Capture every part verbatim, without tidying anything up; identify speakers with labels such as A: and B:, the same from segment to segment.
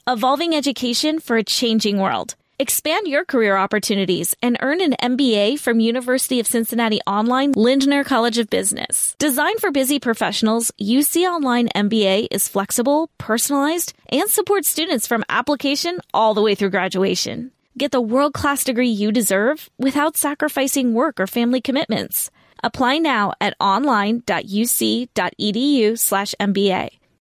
A: evolving education for a changing world. Expand your career opportunities and earn an M B A from University of Cincinnati Online Lindner College of Business. Designed for busy professionals, U C Online M B A is flexible, personalized, and supports students from application all the way through graduation. Get the world-class degree you deserve without sacrificing work or family commitments. Apply now at online.uc.edu slash MBA.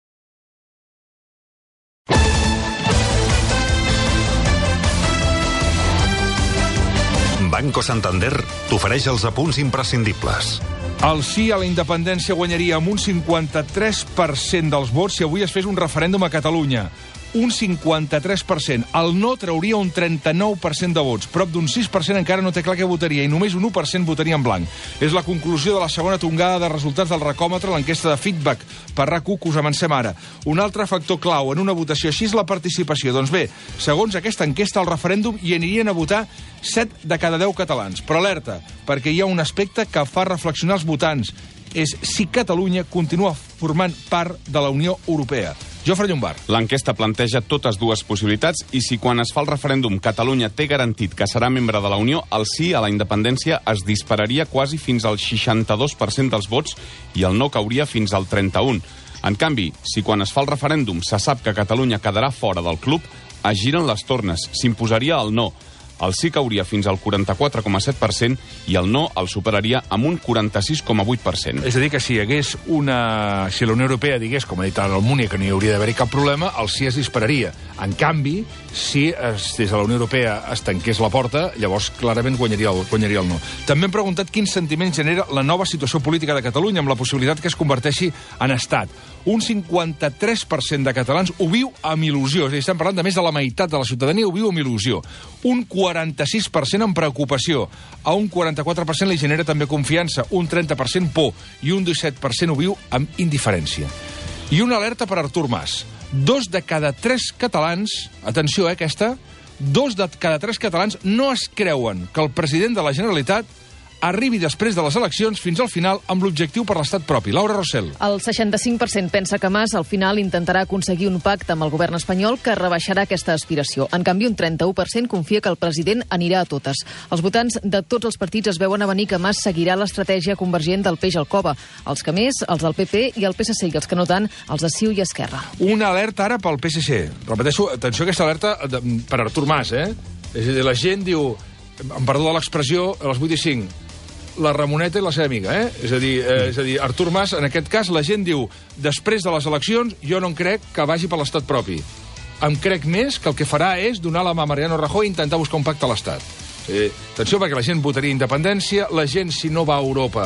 B: Banco Santander t'ofereix els apunts imprescindibles.
C: El sí a la independència guanyaria amb un cinquanta-tres per cent dels vots si avui es fes un referèndum a Catalunya. Un cinquanta-tres per cent. El no trauria un trenta-nou per cent de vots. Prop d'un sis per cent encara no té clar què votaria i només un u per cent votaria en blanc. És la conclusió de la segona tongada de resultats del Recòmetre, l'enquesta de feedback per RAC u que us avancem ara. Un altre factor clau en una votació així és la participació. Doncs bé, segons aquesta enquesta, al referèndum hi anirien a votar set de cada deu catalans. Però alerta, perquè hi ha un aspecte que fa reflexionar els votants. És si Catalunya continua formant part de la Unió Europea. Jofre Llombart.
D: L'enquesta planteja totes dues possibilitats i si quan es fa el referèndum Catalunya té garantit que serà membre de la Unió, el sí a la independència es dispararia quasi fins al seixanta-dos per cent dels vots i el no cauria fins al trenta-un per cent. En canvi, si quan es fa el referèndum se sap que Catalunya quedarà fora del club, es giren les tornes, s'imposaria el no. El sí cauria fins al quaranta-quatre coma set per cent i el no el superaria amb un quaranta-sis coma vuit per cent.
C: És a dir, que si hi hagués una... Si la Unió Europea digués, com ha dit ara l'Almúnia, que no hi hauria d'haver cap problema, el sí es dispararia. En canvi, si es, des de la Unió Europea es tanqués la porta, llavors clarament guanyaria el, guanyaria el no. També hem preguntat quins sentiments genera la nova situació política de Catalunya amb la possibilitat que es converteixi en estat. Un cinquanta-tres per cent de catalans ho viu amb il·lusió. És a dir, estem parlant de més de la meitat de la ciutadania ho viu amb il·lusió. Un quaranta-sis per cent amb preocupació. A un quaranta-quatre per cent li genera també confiança, un trenta per cent por i un disset per cent ho viu amb indiferència. I una alerta per Artur Mas. Dos de cada tres catalans, atenció eh, aquesta, dos de cada tres catalans no es creuen que el president de la Generalitat arribi després de les eleccions fins al final amb l'objectiu per l'estat propi. Laura Rossell.
E: El seixanta-cinc per cent pensa que Mas al final intentarà aconseguir un pacte amb el govern espanyol que rebaixarà aquesta aspiració. En canvi, un trenta-u per cent confia que el president anirà a totes. Els votants de tots els partits es veuen a venir que Mas seguirà l'estratègia convergent del peix al cove. Els que més, els del P P i el P S C, i els que no tant, els de C I U i Esquerra.
C: Una alerta ara pel P S C. Repeteixo, atenció a aquesta alerta de, per Artur Mas, eh? És a dir, la gent diu, em perdó de l'expressió, a les vuit i cinc, la Ramoneta i la seva amiga, eh? És a dir, eh, és a dir, Artur Mas, en aquest cas, la gent diu, després de les eleccions, jo no em crec que vagi per l'estat propi. Em crec més que el que farà és donar la mà a Mariano Rajoy i intentar buscar un pacte a l'estat. Eh, atenció, perquè la gent votaria independència, la gent, si no va a Europa,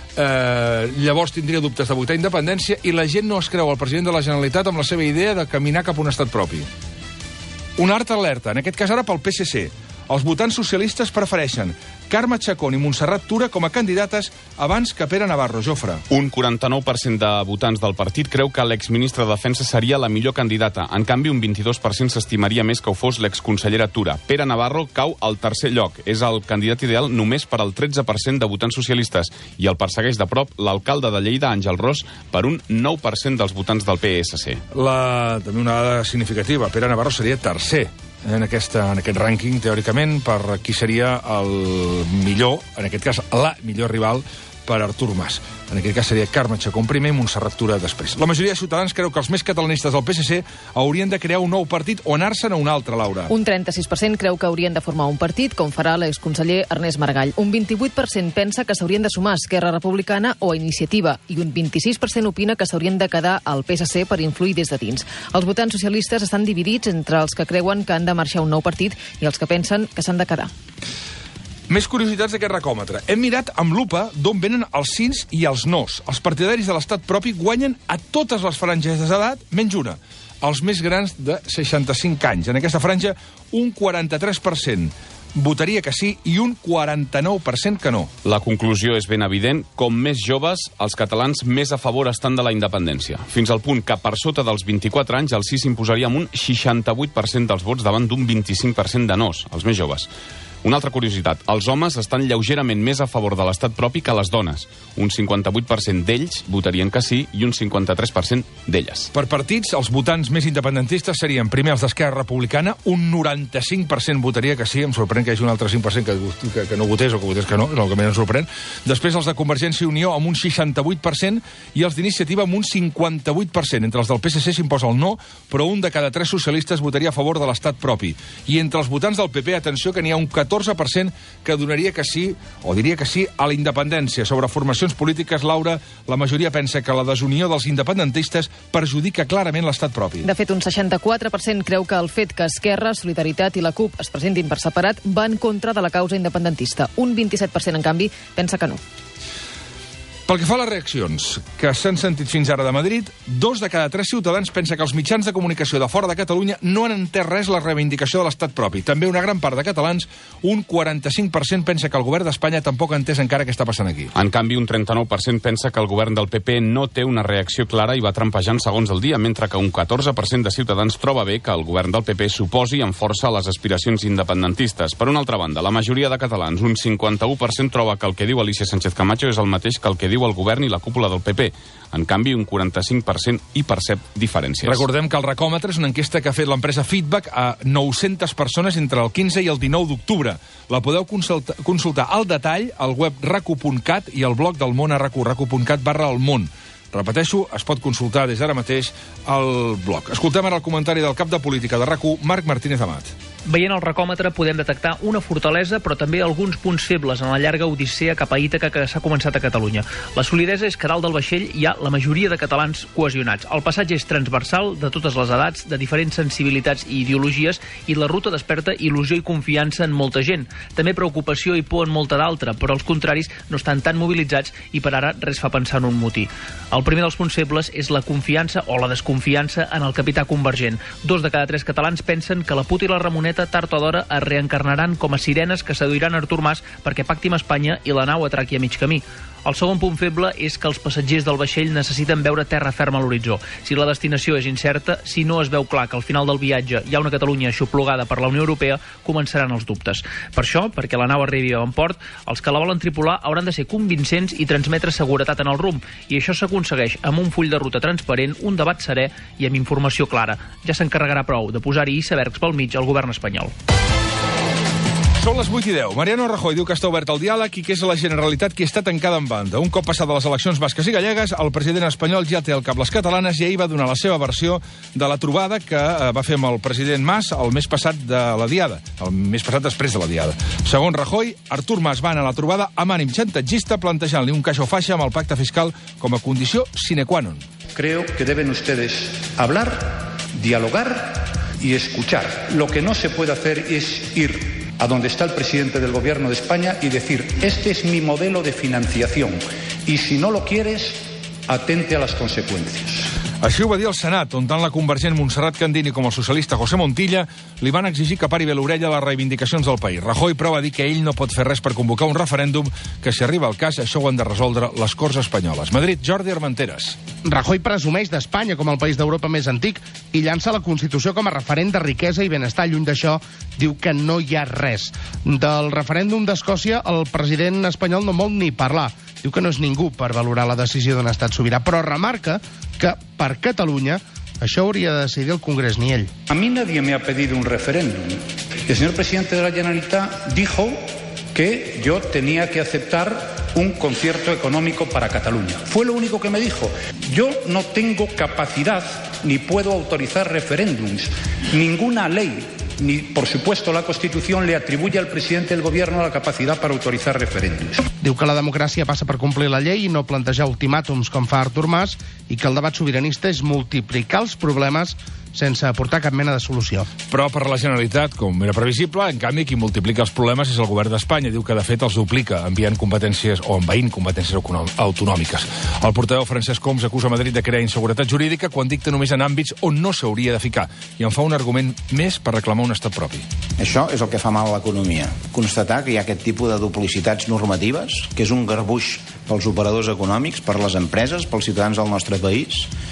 C: eh, llavors tindria dubtes de votar independència, i la gent no es creu el president de la Generalitat amb la seva idea de caminar cap a un estat propi. Una altra alerta, en aquest cas ara pel P S C. Els votants socialistes prefereixen Carme Chacón i Montserrat Tura com a candidates abans que Pere Navarro. Jofre.
D: Un quaranta-nou per cent de votants del partit creu que l'exministre de Defensa seria la millor candidata. En canvi, un vint-i-dos per cent s'estimaria més que ho fos l'exconsellera Tura. Pere Navarro cau al tercer lloc. És el candidat ideal només per al tretze per cent de votants socialistes i el persegueix de prop l'alcalde de Lleida, Àngel Ros, per un nou per cent dels votants del P S C.
C: La... També una dada significativa. Pere Navarro seria tercer en, aquesta, en aquest rànquing, teòricament, per qui seria el millor, en aquest cas, la millor rival per Artur Mas. En aquest cas seria Carme Chacón primer i Montserrat Tura després. La majoria de ciutadans creu que els més catalanistes del P S C haurien de crear un nou partit o anar-se'n a un altre, Laura.
E: Un trenta-sis per cent creu que haurien de formar un partit, com farà l'exconseller Ernest Maragall. Un vint-i-vuit per cent pensa que s'haurien de sumar a Esquerra Republicana o a Iniciativa, i un vint-i-sis per cent opina que s'haurien de quedar al P S C per influir des de dins. Els votants socialistes estan dividits entre els que creuen que han de marxar a un nou partit i els que pensen que s'han de quedar.
C: Més curiositats d'aquest recòmetre. Hem mirat amb lupa d'on venen els sins i els nos. Els partidaris de l'estat propi guanyen a totes les franges d'edat, menys una, els més grans de seixanta-cinc anys. En aquesta franja, un quaranta-tres per cent votaria que sí i un quaranta-nou per cent que no.
D: La conclusió és ben evident. Com més joves, els catalans més a favor estan de la independència. Fins al punt que per sota dels vint-i-quatre anys el sí s'imposaria amb un seixanta-vuit per cent dels vots davant d'un vint-i-cinc per cent de nos, els més joves. Una altra curiositat, els homes estan lleugerament més a favor de l'estat propi que les dones. Un cinquanta-vuit per cent d'ells votarien que sí i un cinquanta-tres per cent d'elles.
C: Per partits, els votants més independentistes serien primer els d'Esquerra Republicana, un noranta-cinc per cent votaria que sí, em sorprèn que hi hagi un altre cinc per cent que, que, que no votés o que votés que no, és el que més em sorprèn. Després els de Convergència i Unió amb un seixanta-vuit per cent i els d'Iniciativa amb un cinquanta-vuit per cent. Entre els del P S C s'imposa el no, però un de cada tres socialistes votaria a favor de l'estat propi. I entre els votants del P P, atenció que n'hi ha un catorze per cent que donaria que sí, o diria que sí, a la independència. Sobre formacions polítiques, Laura, la majoria pensa que la desunió dels independentistes perjudica clarament l'estat propi.
E: De fet, un seixanta-quatre per cent creu que el fet que Esquerra, Solidaritat i la CUP es presentin per separat va en contra de la causa independentista. Un vint-i-set per cent, en canvi, pensa que no.
C: Pel que fa a les reaccions que s'han sentit fins ara de Madrid, dos de cada tres ciutadans pensa que els mitjans de comunicació de fora de Catalunya no han entès res la reivindicació de l'estat propi. També una gran part de catalans, un quaranta-cinc per cent pensa que el govern d'Espanya tampoc ha entès encara què està passant aquí.
D: En canvi, un trenta-nou per cent pensa que el govern del P P no té una reacció clara i va trampejant segons el dia, mentre que un catorze per cent de ciutadans troba bé que el govern del P P s'oposi amb força a les aspiracions independentistes. Per una altra banda, la majoria de catalans, un cinquanta-u per cent, troba que el que diu Alicia Sánchez Camacho és el mateix que el que diu el govern i la cúpula del P P. En canvi, un quaranta-cinc per cent hi percep diferències.
C: Recordem que el Recòmetre és una enquesta que ha fet l'empresa Feedback a nou-centes persones entre el quinze i el dinou d'octubre. La podeu consultar, consultar al detall al web racu punt cat i al blog del món a racu, racu punt cat barra el món. Repeteixo, es pot consultar des d'ara mateix al blog. Escoltem ara el comentari del cap de política de RAC u, Marc Martínez Amat.
F: Veient el recòmetre podem detectar una fortalesa, però també alguns punts febles en la llarga odissea cap a Ítaca que s'ha començat a Catalunya. La solidesa és que dalt del vaixell hi ha la majoria de catalans cohesionats. El passatge és transversal, de totes les edats, de diferents sensibilitats i ideologies, i la ruta desperta il·lusió i confiança en molta gent. També preocupació i por en molta d'altra, però els contraris no estan tan mobilitzats i per ara res fa pensar en un motí. El primer dels punts febles és la confiança o la desconfiança en el capità Convergent. Dos de cada tres catalans pensen que la puta i la Ramoneta tard o d'hora es reencarnaran com a sirenes que seduiran Artur Mas perquè pacti amb Espanya i la nau atraqui a mig camí. El segon punt feble és que els passatgers del vaixell necessiten veure terra ferma a l'horitzó. Si la destinació és incerta, si no es veu clar que al final del viatge hi ha una Catalunya aixoplugada per la Unió Europea, començaran els dubtes. Per això, perquè la nau arribi a bon port, els que la volen tripular hauran de ser convincents i transmetre seguretat en el rumb. I això s'aconsegueix amb un full de ruta transparent, un debat serè i amb informació clara. Ja s'encarregarà prou de posar-hi icebergs pel mig al govern espanyol.
C: Són les vuit i deu. Mariano Rajoy diu que està obert al diàleg i que és la Generalitat qui està tancada en banda. Un cop passades les eleccions basques i gallegues, el president espanyol ja té al cap les catalanes i ahir va donar la seva versió de la trobada que va fer amb el president Mas el mes passat de la Diada, el mes passat després de la Diada. Segons Rajoy, Artur Mas va anar a la trobada amb ànim xantatgista plantejant-li un caixa o faixa amb el pacte fiscal com a condició sine qua non.
G: Creo que deben ustedes hablar, dialogar y escuchar. Lo que no se puede hacer es ir a donde está el presidente del Gobierno de España y decir, este es mi modelo de financiación, y si no lo quieres, atente a las consecuencias.
C: Així ho va dir el Senat, on tant la convergent Montserrat Candini com el socialista José Montilla li van exigir que pari bé l'orella a les reivindicacions del país. Rajoy, però, va dir que ell no pot fer res per convocar un referèndum, que si arriba al cas, això ho han de resoldre les Corts espanyoles. Madrid, Jordi Armenteres.
H: Rajoy presumeix d'Espanya com el país d'Europa més antic i llança la Constitució com a referent de riquesa i benestar. Lluny d'això, diu que no hi ha res. Del referèndum d'Escòcia, el president espanyol no vol ni parlar. Diu que no és ningú per valorar la decisió d'un estat sobirà, però remarca que per Catalunya això hauria de decidir el Congrés, ni ell.
G: A mí nadie me ha pedido un referéndum. El señor presidente de la Generalitat dijo que yo tenía que aceptar un concierto económico para Cataluña. Fue lo único que me dijo. Yo no tengo capacidad ni puedo autorizar referéndums. Ninguna ley, ni por supuesto la Constitución, le atribuye al presidente del Gobierno la capacidad para autorizar referéndums.
H: Diu que la democràcia passa per complir la llei i no plantejar ultimàtums com fa Artur Mas i que el debat sobiranista és multiplicar els problemes sense aportar cap mena de solució.
C: Però per la Generalitat, com era previsible, en canvi, qui multiplica els problemes és el govern d'Espanya. Diu que, de fet, els duplica, enviant competències o envaint competències autonòmiques. El portaveu Francesc Homs acusa Madrid de crear inseguretat jurídica quan dicta només en àmbits on no s'hauria de ficar i en fa un argument més per reclamar un estat propi.
I: Això és el que fa mal a l'economia. Constatar que hi ha aquest tipus de duplicitats normatives, que és un garbuix pels operadors econòmics, per les empreses, pels ciutadans del nostre país,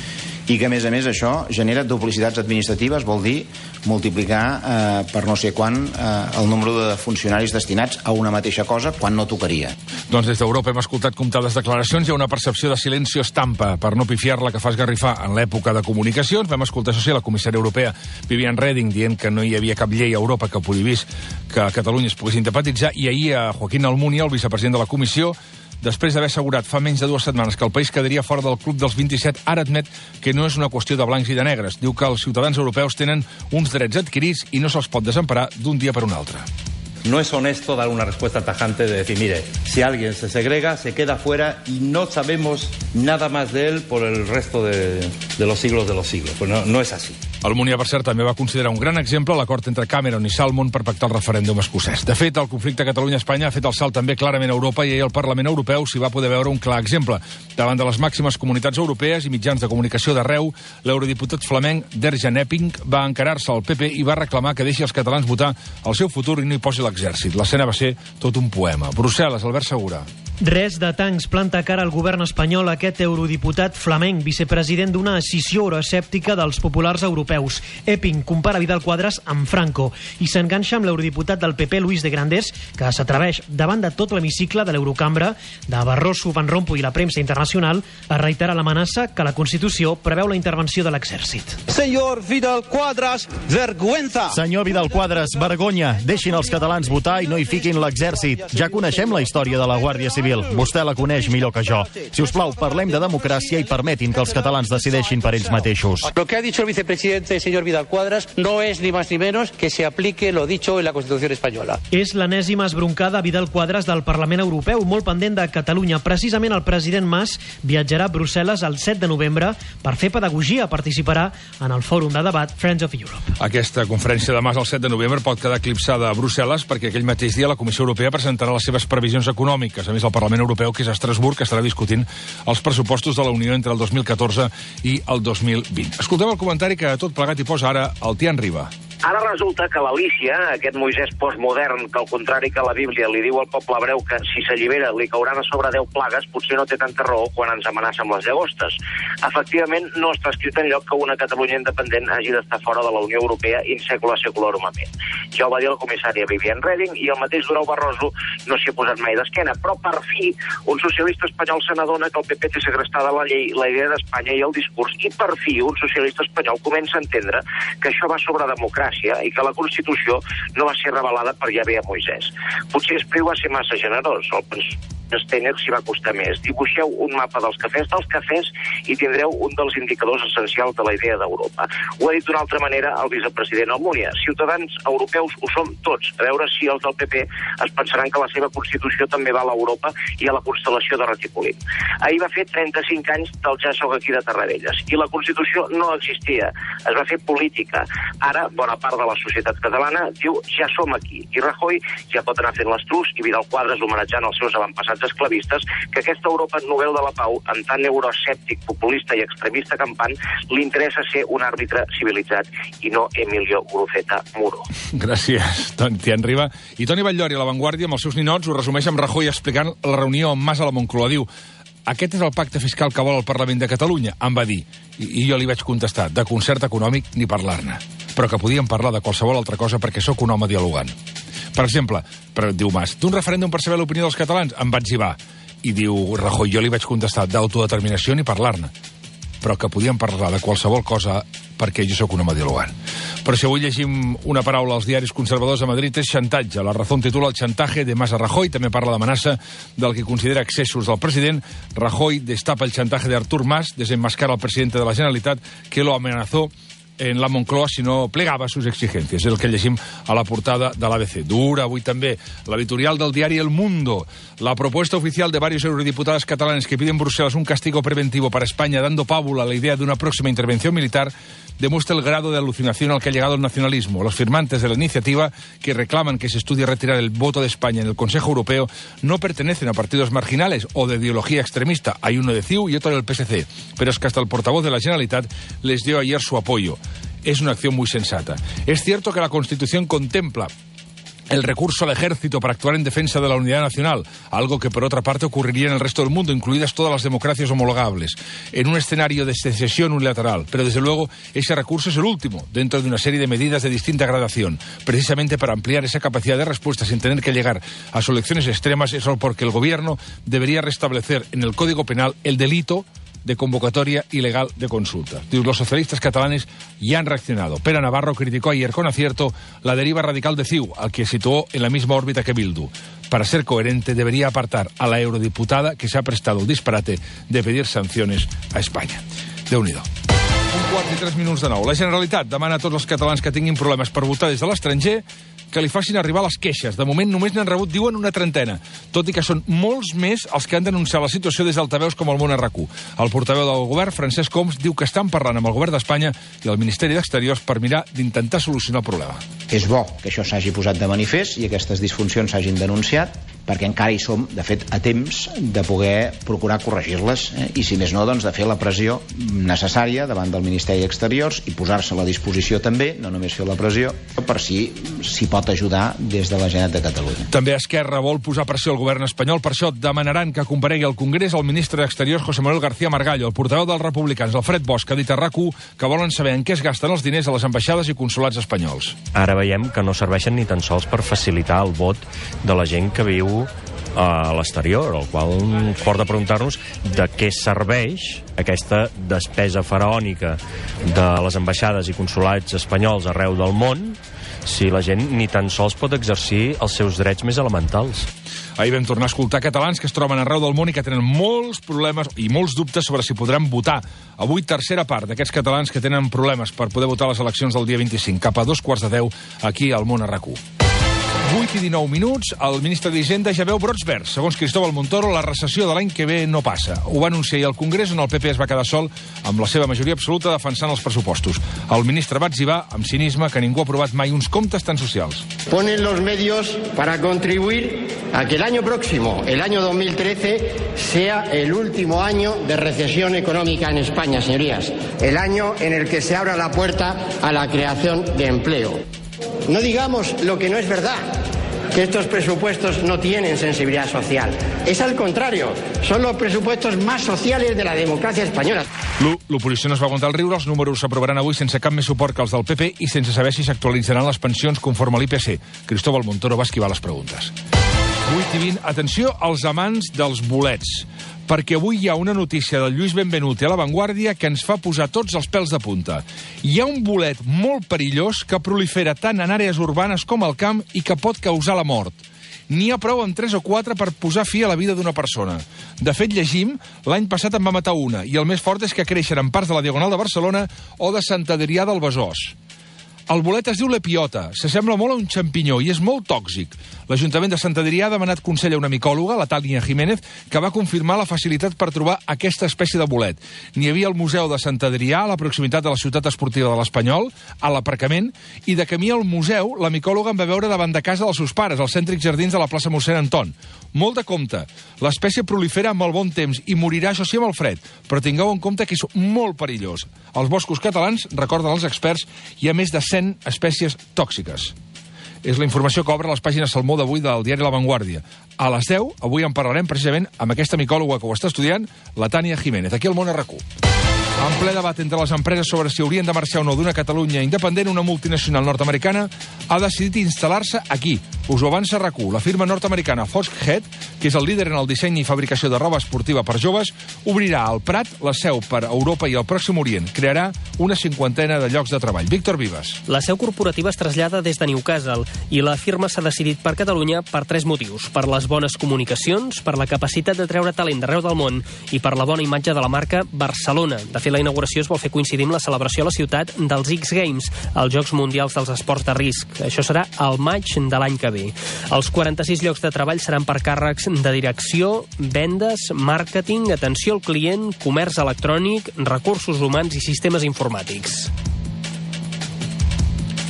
I: i que, a més a més, això genera duplicitats administratives, vol dir multiplicar eh, per no sé quan eh, el número de funcionaris destinats a una mateixa cosa quan no tocaria.
C: Doncs des d'Europa hem escoltat comptades declaracions. Hi ha una percepció de silencio estampa, per no pifiar-la, que fa esgarrifar en l'època de comunicacions. Vam escoltar, això sí, la comissària europea Viviane Reding dient que no hi havia cap llei a Europa que prohibís que a Catalunya es pogués independitzar, i ahir a Joaquín Almunia, el vicepresident de la Comissió, després d'haver assegurat fa menys de dues setmanes que el país quedaria fora del club dels vint-i-set, ara admet que no és una qüestió de blancs i de negres. Diu que els ciutadans europeus tenen uns drets adquirits i no se'ls pot desemparar d'un dia per un altre.
J: No es honesto dar una respuesta tajante de decir, mire, si alguien se segrega, se queda fuera y no sabemos nada más de él por el resto de, de los siglos de los siglos. Pues no, no es así.
C: Almunia, per cert, també va considerar un gran exemple l'acord entre Cameron i Salmond per pactar el referèndum escocès. De fet, el conflicte Catalunya-Espanya ha fet el salt també clarament a Europa, i ahir el Parlament Europeu s'hi va poder veure un clar exemple. Davant de les màximes comunitats europees i mitjans de comunicació d'arreu, l'eurodiputat flamenc Derjan Epping va encarar-se al P P i va reclamar que deixi els catalans votar el seu futur i no hi posi l'exèrcit. L'escena va ser tot un poema. Brussel·les, Albert Segura.
K: Res de tancs planta cara al govern espanyol aquest eurodiputat flamenc, vicepresident d'una escissió euroescèptica dels populars europeus. Epping compara Vidal Quadras amb Franco i s'enganxa amb l'eurodiputat del P P, Luis de Grandes, que s'atreveix davant de tot l'hemicicle de l'Eurocambra, de Barroso, Van Rompuy i la premsa internacional, a reiterar l'amenaça que la Constitució preveu la intervenció de l'exèrcit.
L: Senyor Vidal Quadras, vergüenza!
M: Senyor Vidal Quadras, vergonya. Deixin els catalans votar i no hi fiquin l'exèrcit. Ja coneixem la història de la Guàrdia Civil. Vostè la coneix millor que jo. Si us plau, parlem de democràcia i permetin que els catalans decideixin per ells mateixos.
L: Lo que ha dicho el vicepresidente, señor Vidal Quadras, no es ni más ni menos que se aplique lo dicho en la Constitución espanyola.
K: És l'enèsima esbroncada a Vidal Quadras del Parlament Europeu, molt pendent de Catalunya. Precisament el president Mas viatjarà a Brussel·les el set de novembre per fer pedagogia. Participarà en el fòrum de debat Friends of Europe.
C: Aquesta conferència de Mas el set de novembre pot quedar eclipsada a Brussel·les perquè aquell mateix dia la Comissió Europea presentarà les seves previsions econòmiques. A més, el Parlament Europeu, que és a Estrasburg, estarà discutint els pressupostos de la Unió entre el dos mil catorze i el dos mil vint. Escoltem el comentari que a tot plegat hi posa ara el Tian Riba.
N: Ara resulta que l'Alícia, aquest Moisès postmodern, que al contrari que la Bíblia li diu al poble hebreu que si s'allibera li cauran a sobre deu plagues, potser no té tanta raó quan ens amenaça amb les llagostes. Efectivament, no està escrit enlloc que una Catalunya independent hagi d'estar fora de la Unió Europea in secula seculorumament. Ja ho va dir la comissària Viviane Reding i el mateix Durão Barroso no s'hi ha posat mai d'esquena, però per fi un socialista espanyol se n'adona que el P P té segrestada la llei, la idea d'Espanya i el discurs, i per fi un socialista espanyol comença a entendre que això va sobre democràcia i que la Constitució no va ser revelada per Yahvé a Moisès. Potser Espriu va ser massa generós, el pensador Steiner s'hi va costar més. Dibuixeu un mapa dels cafès dels cafès i tindreu un dels indicadors essencials de la idea d'Europa. Ho ha dit d'una altra manera el vicepresident Almunia. Ciutadans europeus ho som tots. A veure si els del P P es pensaran que la seva Constitució també va a l'Europa i a la constel·lació de Reticulín. Ahir va fer trenta-cinc anys del Ja soc aquí de Tarradellas i la Constitució no existia. Es va fer política. Ara, bona part de la societat catalana diu ja som aquí. I Rajoy ja pot anar fent l'estrus i Vidal Quadras homenatjant els seus avantpassats esclavistes, que aquesta Europa novell de la pau, en tant euroescèptic, populista i extremista campant, li interessa ser un àrbitre civilitzat i no Emilio Guruceta Muro.
C: Gràcies, Tian Riba. I Toni Batllori, a La Vanguardia, amb els seus ninots, ho resumeix amb Rajoy explicant la reunió amb Mas a la Moncloa. Diu: aquest és el pacte fiscal que vol el Parlament de Catalunya, em va dir. I, i jo li vaig contestar, de concert econòmic ni parlar-ne, però que podíem parlar de qualsevol altra cosa perquè sóc un home dialogant. Per exemple, però, diu Mas, d'un referèndum per saber l'opinió dels catalans, em va etzibar. I diu Rajoy, jo li vaig contestar, d'autodeterminació ni parlar-ne, però que podíem parlar de qualsevol cosa perquè jo sóc un home dialogant. Però si avui llegim una paraula als diaris conservadors a Madrid és xantatge. La Razón titula el chantaje de Mas a Rajoy, també parla d'amenaça del que considera excessos del president. Rajoy destapa el chantaje de Artur Mas, desenmascara al presidente de la Generalitat que lo amenazó en la Moncloa si no plegava sus exigencias. És el que llegim a la portada de l'A B C. Dura avui també l'editorial del diari El Mundo. La propuesta oficial de varios eurodiputados catalanes que piden Bruselas un castigo preventivo para España, dando pábula a la idea de una próxima intervención militar, demuestra el grado de alucinación al que ha llegado el nacionalismo. Los firmantes de la iniciativa, que reclaman que se estudie retirar el voto de España en el Consejo Europeo, no pertenecen a partidos marginales o de ideología extremista. Hay uno de C I U y otro del P S C. Pero es que hasta el portavoz de la Generalitat les dio ayer su apoyo. Es una acción muy sensata. Es cierto que la Constitución contempla el recurso al ejército para actuar en defensa de la unidad nacional, algo que por otra parte ocurriría en el resto del mundo, incluidas todas las democracias homologables, en un escenario de secesión unilateral. Pero desde luego ese recurso es el último, dentro de una serie de medidas de distinta gradación, precisamente para ampliar esa capacidad de respuesta sin tener que llegar a soluciones extremas, eso porque el gobierno debería restablecer en el Código Penal el delito de convocatoria ilegal de consulta. Los socialistas catalanes ya han reaccionado. Pere Navarro criticó ayer con acierto la deriva radical de C I U, al que situó en la misma órbita que Bildu. Para ser coherente, debería apartar a la eurodiputada que se ha prestado el disparate de pedir sanciones a Espanya. Déu-n'hi-do. Un quart i tres minuts de nou. La Generalitat demana a tots els catalans que tinguin problemes per votar des de l'estranger que li facin arribar les queixes. De moment només n'han rebut, diuen, una trentena, tot i que són molts més els que han denunciat la situació des d'altaveus com el Món R Q. El portaveu del govern, Francesc Homs, diu que estan parlant amb el govern d'Espanya i el Ministeri d'Exteriors per mirar d'intentar solucionar el problema.
I: És bo que això s'hagi posat de manifest i aquestes disfuncions s'hagin denunciat, perquè encara hi som, de fet, a temps de poder procurar corregir-les, eh? I si més no, doncs, de fer la pressió necessària davant del Ministeri d'Exteriors i posar-se a la disposició també, no només fer la pressió, per si s'hi pot ajudar des de la Generalitat de Catalunya.
C: També Esquerra vol posar pressió al govern espanyol, per això demanaran que comparegui al Congrés el ministre d'Exteriors José Manuel García Margallo. El portaveu dels republicans, Alfred Bosch, ha dit a R A C U que volen saber en què es gasten els diners a les ambaixades i consolats espanyols.
O: Ara veiem que no serveixen ni tan sols per facilitar el vot de la gent que viu a l'exterior, al qual fort de preguntar-nos de què serveix aquesta despesa faraònica de les ambaixades i consolats espanyols arreu del món si la gent ni tan sols pot exercir els seus drets més elementals.
C: Ahir vam tornar a escoltar catalans que es troben arreu del món i que tenen molts problemes i molts dubtes sobre si podran votar. Avui, tercera part d'aquests catalans que tenen problemes per poder votar a les eleccions del dia vint-i-cinc, cap a dos quarts de deu, aquí al Món R Q. vuit i dinou minuts, el ministre d'Hisenda ja veu brots verds. Segons Cristóbal Montoro, la recessió de l'any que ve no passa. Ho va anunciar ahir al Congrés, on el P P es va quedar sol amb la seva majoria absoluta defensant els pressupostos. El ministre va etzibar, amb cinisme, que ningú ha aprovat mai uns comptes tan socials.
P: Ponen los medios para contribuir a que el año próximo, el año dos mil trece, sea el último año de recesión económica en España, señorías. El año en el que se abra la puerta a la creación de empleo. No digamos lo que no es verdad, que estos presupuestos no tienen sensibilidad social. Es al contrario, son los presupuestos más sociales de la democracia española.
C: L'oposició no es va aguantar el riure, els números s'aprovaran avui sense cap més suport que els del P P i sense saber si s'actualitzaran les pensions conforme a l'I P C. Cristóbal Montoro va esquivar les preguntes. vuit i vint, atenció als amants dels bolets, perquè avui hi ha una notícia del Lluís Benvenuti a La Vanguardia que ens fa posar tots els pèls de punta. Hi ha un bolet molt perillós que prolifera tant en àrees urbanes com al camp i que pot causar la mort. N'hi ha prou amb tres o quatre per posar fi a la vida d'una persona. De fet, llegim, l'any passat en va matar una, i el més fort és que creixen en parts de la Diagonal de Barcelona o de Sant Adrià del Besòs. El bolet es diu lepiota, s'assembla molt a un xampinyó i és molt tòxic. L'Ajuntament de Sant Adrià ha demanat consell a una micòloga, la Tània Jiménez, que va confirmar la facilitat per trobar aquesta espècie de bolet. N'hi havia al Museu de Sant Adrià, a la proximitat de la ciutat esportiva de l'Espanyol, a l'aparcament, i de camí al museu, la micòloga en va veure davant de casa dels seus pares, als cèntrics jardins de la plaça Mossèn Anton. Molt de compte, l'espècie prolifera amb el bon temps i morirà, això sí, amb el fred, però tingueu en compte que és molt perillós. Als boscos catalans, recorden els experts, hi ha més de cent espècies tòxiques. És la informació que obre les pàgines Salmó d'avui del diari La Vanguardia. A les deu, avui en parlarem precisament amb aquesta micòloga que ho està estudiant, la Tània Jiménez, aquí al Món R Q. En ple debat entre les empreses sobre si haurien de marxar o no d'una Catalunya independent, una multinacional nord-americana ha decidit instal·lar-se aquí. Us ho avança R A C U. La firma nord-americana Foxhead, que és el líder en el disseny i fabricació de roba esportiva per joves, obrirà al Prat la seu per Europa i el Pròxim Orient. Crearà una cinquantena de llocs de treball. Víctor Vives.
Q: La seu corporativa es trasllada des de Newcastle i la firma s'ha decidit per Catalunya per tres motius. Per les bones comunicacions, per la capacitat de treure talent d'arreu del món i per la bona imatge de la marca Barcelona. De fet, la inauguració es vol fer coincidir amb la celebració a la ciutat dels X Games, els Jocs Mundials dels Esports de Risc. Això serà al maig de l'any que ve. Els quaranta-sis llocs de treball seran per càrrecs de direcció, vendes, màrqueting, atenció al client, comerç electrònic, recursos humans i sistemes informàtics.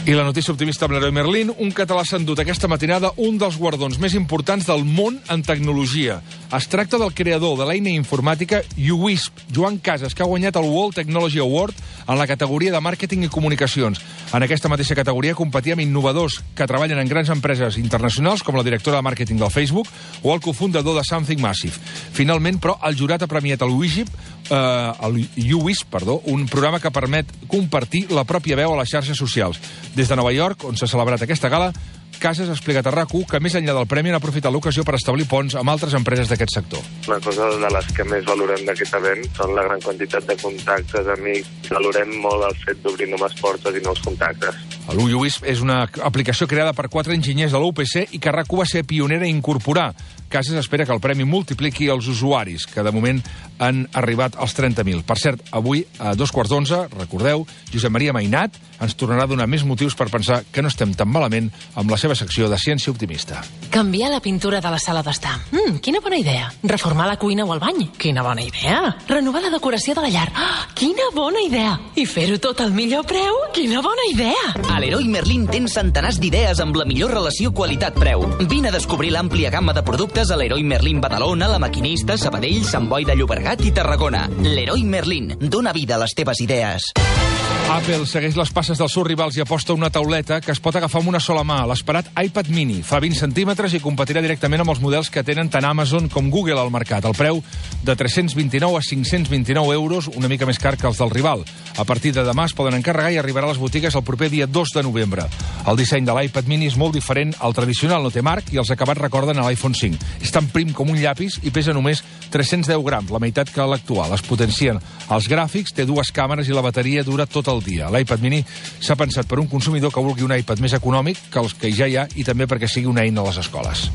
C: I la notícia optimista amb l'Heroi Merlin, un català s'ha endut aquesta matinada un dels guardons més importants del món en tecnologia. Es tracta del creador de l'eina informàtica YouWisp, Joan Casas, que ha guanyat el World Technology Award en la categoria de màrqueting i comunicacions. En aquesta mateixa categoria competia amb innovadors que treballen en grans empreses internacionals, com la directora de màrqueting del Facebook o el cofundador de Something Massive. Finalment, però, el jurat ha premiat el YouWisp, eh, el YouWisp, perdó, un programa que permet compartir la pròpia veu a les xarxes socials. Des de Nova York, on s'ha celebrat aquesta gala, Casas ha explicat a RAC u que més enllà del premi han aprofitat l'ocasió per establir ponts amb altres empreses d'aquest sector.
R: Una cosa de les que més valorem d'aquest event són la gran quantitat de contactes, amics. Valorem molt el fet d'obrir noves portes i nous contactes.
C: El YouWisp és una aplicació creada per quatre enginyers de l'U P C i que RAC u va ser pionera a incorporar. Casas espera que el premi multipliqui els usuaris, que de moment han arribat als trenta mil. Per cert, avui, a dos quarts d'onze, recordeu, Josep Maria Mainat ens tornarà a donar més motius per pensar que no estem tan malament amb la seva secció de Ciència Optimista.
S: Canviar la pintura de la sala d'estar. Mm, quina bona idea. Reformar la cuina o el bany. Quina bona idea. Renovar la decoració de la llar. Oh, quina bona idea. I fer-ho tot al millor preu. Quina bona idea.
T: A l'Heroi Merlin tens centenars d'idees amb la millor relació qualitat-preu. Vine a descobrir l'àmplia gamma de productes a l'Heroi Merlin Badalona, La Maquinista, Sabadell, Sant Boi de Llobregat i Tarragona. L'Heroi Merlin. Dóna vida a les teves idees.
C: Apple segueix les passes dels seus rivals i aposta una tauleta que es pot agafar amb una sola mà, l'esperat iPad mini. Fa vint centímetres i competirà directament amb els models que tenen tant Amazon com Google al mercat. El preu de tres-cents vint-i-nou a cinc-cents vint-i-nou euros, una mica més car que els del rival. A partir de demà es poden encarregar i arribarà a les botigues el proper dia dos de novembre. El disseny de l'iPad mini és molt diferent al tradicional, no té marc i els acabats recorden a l'iPhone cinc. És tan prim com un llapis i pesa només tres-cents deu grams, la meitat que l'actual. Es potencien els gràfics, té dues càmeres i la bateria dura tot el dia. L'iPad mini s'ha pensat per un consumidor que vulgui un iPad més econòmic que els que ja hi ha i també perquè sigui una eina a les escoles.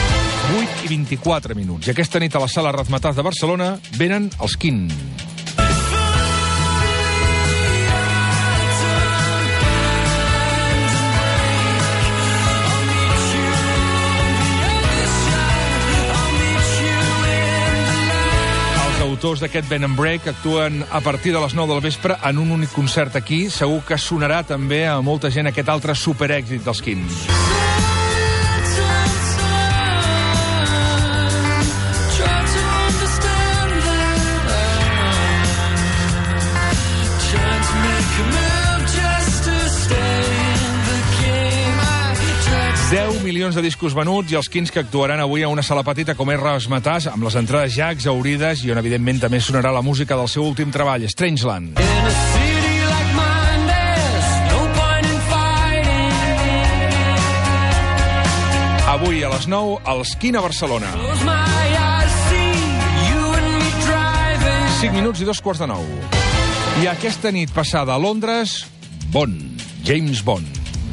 C: vuit i vint-i-quatre minuts. I aquesta nit a la Sala Razmetaz de Barcelona venen els Queen. Els autors d'aquest Bend and Break actuen a partir de les nou del vespre en un únic concert aquí. Segur que sonarà també a molta gent aquest altre superèxit dels Queen. deu milions de discos venuts i els Quins que actuaran avui a una sala petita com és Razmetaz, amb les entrades ja exaurides i on evidentment també sonarà la música del seu últim treball, Strangeland. Avui a les nou, els Quin a Barcelona. cinc minuts i dos quarts de nou. I aquesta nit passada a Londres, Bond, James Bond.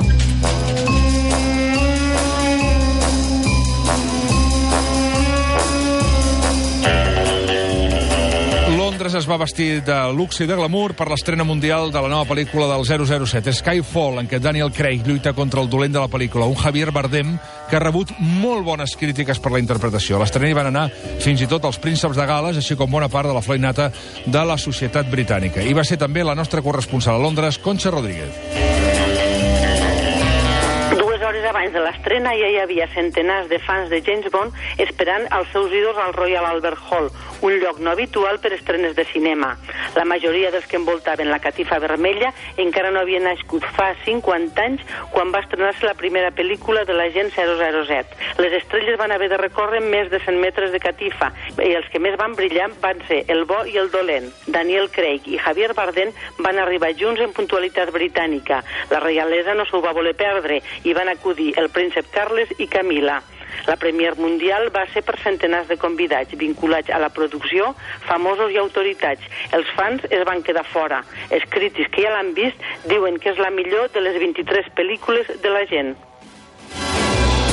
C: Londres es va vestir de luxe i de glamour per l'estrena mundial de la nova pel·lícula del zero zero set, Skyfall, en què Daniel Craig lluita contra el dolent de la pel·lícula, un Javier Bardem que ha rebut molt bones crítiques per la interpretació. A l'estrena hi van anar fins i tot els prínceps de Gales, així com bona part de la flor innata de la societat britànica. I va ser també la nostra corresponsal a Londres, Concha Rodríguez.
U: Hores abans de l'estrena ja hi havia centenars de fans de James Bond esperant els seus ídols al Royal Albert Hall, un lloc no habitual per estrenes de cinema. La majoria dels que envoltaven la catifa vermella encara no havien nascut fa cinquanta anys quan va estrenar-se la primera pel·lícula de l'agent zero zero set. Les estrelles van haver de recórrer més de cent metres de catifa i els que més van brillar van ser el bo i el dolent. Daniel Craig i Javier Bardem van arribar junts en puntualitat britànica. La reialesa no s'ho va voler perdre i van acudir el príncep Carles i Camila. La premier mundial va ser per centenars de convidats vinculats a la producció, famosos i autoritats. Els fans es van quedar fora. Els crítics que ja l'han vist diuen que és la millor de les vint-i-tres pel·lícules de la gent.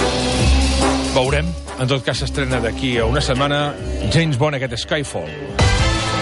C: Veurem. En tot cas, s'estrena d'aquí a una setmana James Bond, aquest Skyfall.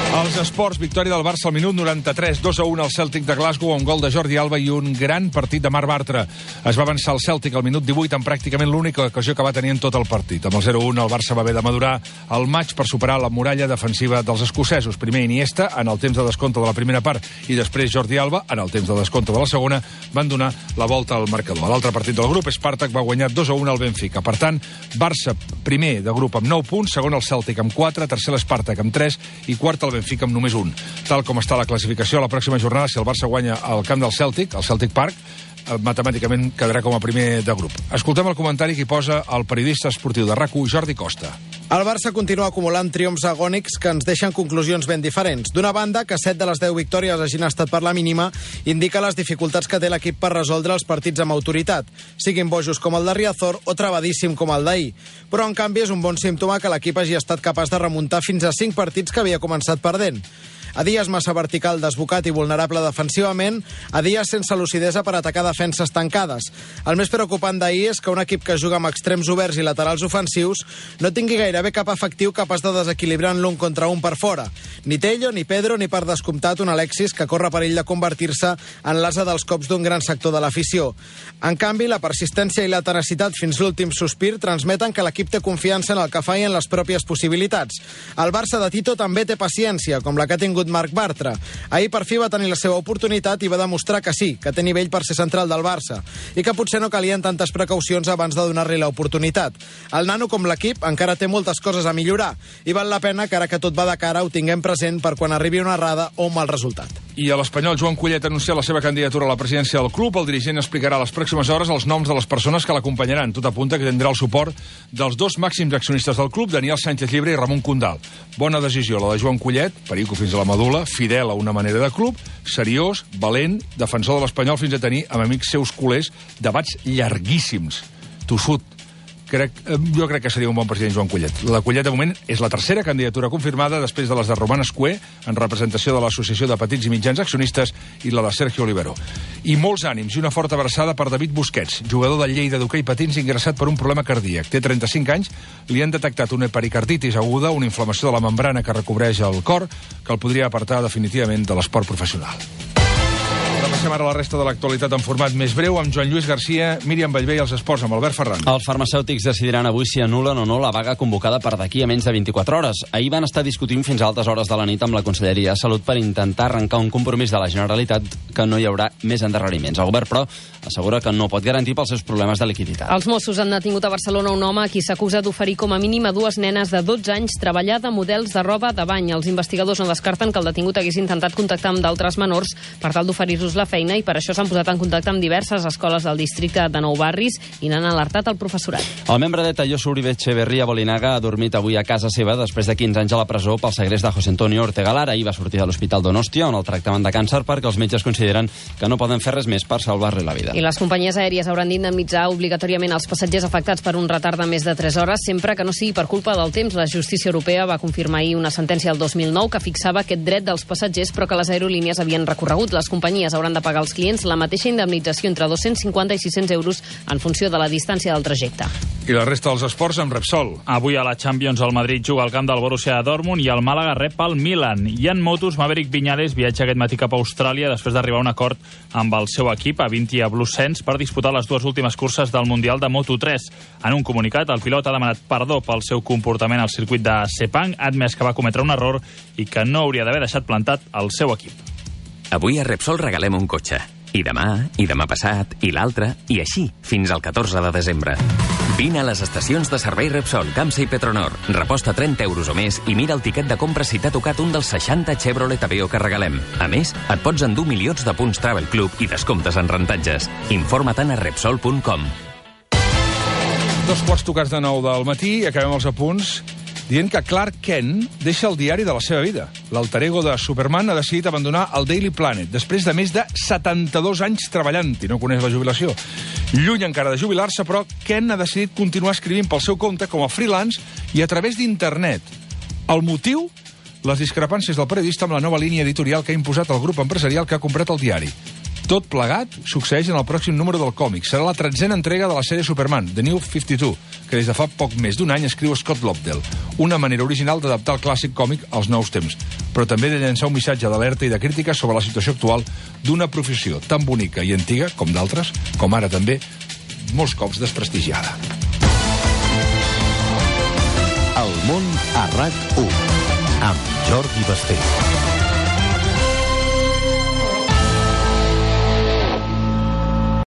C: Els esports, victòria del Barça al minut noranta-tres, dos a un al Celtic de Glasgow, un gol de Jordi Alba i un gran partit de Marc Bartra. Es va avançar el Celtic al minut divuit en pràcticament l'única ocasió que va tenir en tot el partit. Amb el zero a un el Barça va haver de madurar el maig per superar la muralla defensiva dels escocesos. Primer Iniesta, en el temps de descompte de la primera part, i després Jordi Alba, en el temps de descompte de la segona, van donar la volta al marcador. A l'altre partit del grup, Spartak va guanyar dos a un al Benfica. Per tant, Barça primer de grup amb nou punts, segon el Celtic amb quatre, tercer l'Spartak amb tres i quart el Benfica amb només un. Tal com està la classificació, la pròxima jornada, si el Barça guanya al camp del Celtic, al Celtic Park, matemàticament quedarà com a primer de grup. Escoltem el comentari que hi posa el periodista esportiu de RAC u, Jordi Costa.
A: El Barça continua acumulant triomfs agònics que ens deixen conclusions ben diferents. D'una banda, que set de les deu victòries hagin estat per la mínima indica les dificultats que té l'equip per resoldre els partits amb autoritat, siguin bojos com el de Riazor o trebadíssim com el d'ahir. Però, en canvi, és un bon símptoma que l'equip hagi estat capaç de remuntar fins a cinc partits que havia començat perdent. A dies massa vertical, desbocat i vulnerable defensivament, a dies sense lucidesa per atacar defenses tancades. El més preocupant d'ahir és que un equip que juga amb extrems oberts i laterals ofensius no tingui gairebé cap efectiu capaç de desequilibrar l'un contra un per fora. Ni Tello, ni Pedro, ni per descomptat un Alexis que corre perill de convertir-se en l'ase dels cops d'un gran sector de l'afició. En canvi, la persistència i la tenacitat fins l'últim sospir transmeten que l'equip té confiança en el que fa i en les pròpies possibilitats. El Barça de Tito també té paciència, com la que ha tingut Marc Bartra. Ahir per fi va tenir la seva oportunitat i va demostrar que sí, que té nivell per ser central del Barça i que potser no calien tantes precaucions abans de donar-li l'oportunitat. El nano, com l'equip, encara té moltes coses a millorar i val la pena que ara que tot va de cara ho tinguem present per quan arribi una errada o un mal resultat.
C: I a l'Espanyol, Joan Collet ha anunciat la seva candidatura a la presidència del club. El dirigent explicarà a les pròximes hores els noms de les persones que l'acompanyaran. Tot apunta que tindrà el suport dels dos màxims accionistes del club, Daniel Sánchez Llibre i Ramon Condal. Bona decisió, la de Joan Collet, perico fins a la medul·la, fidel a una manera de club, seriós, valent, defensor de l'Espanyol fins a tenir amb amics seus culers debats llarguíssims. Tossut. Crec, jo crec que seria un bon president Joan Collet. La Collet, de moment, és la tercera candidatura confirmada després de les de Roman Escué, en representació de l'Associació de Petits i Mitjans Accionistes, i la de Sergio Olivero. I molts ànims i una forta abraçada per David Busquets, jugador del Lleida d'hoquei patins ingressat per un problema cardíac. Té trenta-cinc anys, li han detectat una pericarditis aguda, una inflamació de la membrana que recobreix el cor, que el podria apartar definitivament de l'esport professional. Repassem ara la resta de l'actualitat en format més breu amb Joan Lluís Garcia, Míriam Bellver i els esports amb Albert Ferran.
V: Els farmacèutics decidiran avui si anulen o no la vaga convocada per d'aquí a menys de vint-i-quatre hores. Ahir van estar discutint fins a altes hores de la nit amb la Conselleria de Salut per intentar arrencar un compromís de la Generalitat que no hi haurà més endarreriments. El govern, però, assegura que no pot garantir pels seus problemes de liquiditat.
W: Els Mossos han detingut a Barcelona un home a qui s'acusa d'oferir com a mínim a dues nenes de dotze anys treballar de models de roba de bany. Els investigadors no descarten que el detingut hagués intentat contactar amb d'altres menors per tal d'oferir-los la feina i per això s'han posat en contacte amb diverses escoles del districte de Nou Barris i n'han alertat el professorat.
V: El membre de Tayosu Uribe Echeverría Bolinaga ha dormit avui a casa seva després de quinze anys a la presó pel segrest de José Antonio Ortega Lara. Ahir va sortir de l'Hospital Donòstia, on el tractaven de càncer, perquè els metges consideren que no poden fer res més per salvar-li la vida.
W: I les companyies aèries hauran d'indemnitzar obligatòriament els passatgers afectats per un retard de més de tres hores, sempre que no sigui per culpa del temps. La justícia europea va confirmar ahir una sentència del dos mil nou que fixava aquest dret dels passatgers, però que les aerolínies havien recorregut. Les companyies hauran de pagar als clients la mateixa indemnització entre dos-cents cinquanta i sis-cents euros en funció de la distància del trajecte.
C: I la resta dels esports amb Repsol.
F: Avui a la Champions el Madrid juga al camp del Borussia Dortmund i el Màlaga rep el Milan. I en motos, Maverick Viñales viatja aquest matí cap a Austràlia després d'arribar a un acord amb el seu equip a Vinti a Blue Sense per disputar les dues últimes curses del Mundial de Moto tres. En un comunicat, el pilot ha demanat perdó pel seu comportament al circuit de Sepang, ha admès que va cometre un error i que no hauria d'haver deixat plantat el seu equip.
X: Avui a Repsol regalem un cotxe. I demà, i demà passat, i l'altre, i així, fins al catorze de desembre. Vine a les estacions de servei Repsol, Campsa i Petronor. Reposta trenta euros o més i mira el tiquet de compra si t'ha tocat un dels seixanta Chevrolet Aveo que regalem. A més, et pots endur milions de punts Travel Club i descomptes en rentatges. Informa-te'n a Repsol punt com.
C: Dos quarts tocats de nou del matí i acabem els apunts dient que Clark Kent deixa el diari de la seva vida. L'alter ego de Superman ha decidit abandonar el Daily Planet després de més de setanta-dos anys treballant i no coneix la jubilació. Lluny encara de jubilar-se, però Kent ha decidit continuar escrivint pel seu compte com a freelance i a través d'internet. El motiu? Les discrepàncies del periodista amb la nova línia editorial que ha imposat el grup empresarial que ha comprat el diari. Tot plegat succeeix en el pròxim número del còmic. Serà la tretzena entrega de la sèrie Superman, The New cinquanta-dos, que des de fa poc més d'un any escriu Scott Lobdell. Una manera original d'adaptar el clàssic còmic als nous temps, però també de llançar un missatge d'alerta i de crítica sobre la situació actual d'una professió tan bonica i antiga, com d'altres, com ara també, molts cops desprestigiada.
B: El món a RAC u, amb Jordi Basté.